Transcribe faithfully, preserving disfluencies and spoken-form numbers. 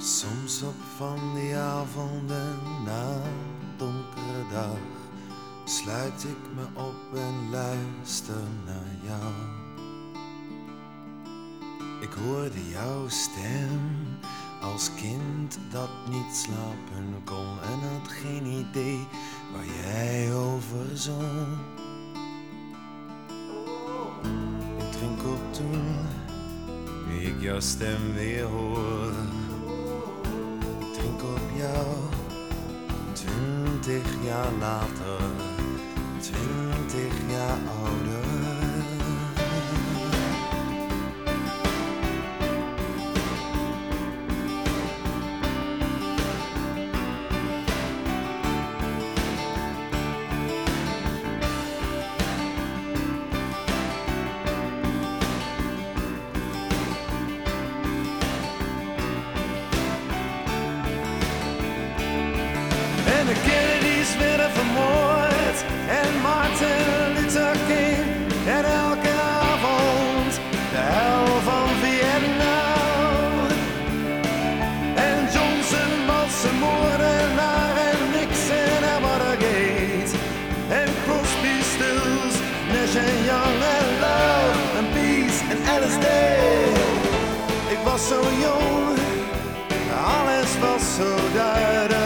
Soms op van die avonden na een donkere dag sluit ik me op en luister naar jou. Ik hoorde jouw stem als kind dat niet slapen kon en had geen idee waar jij over zong. Ik drinkel toen, nu ik jouw stem weer hoor. Ik drink op jou, twintig jaar later, twintig jaar ouder. En de Kennedys werden vermoord en Martin Luther King. En elke avond de hel van Vietnam. En Johnson was een moordenaar en Nixon en Watergate. En Crosby, Stills, Nash en Young en Love en Peace en L S D. Ik was zo jong, alles was zo duidelijk.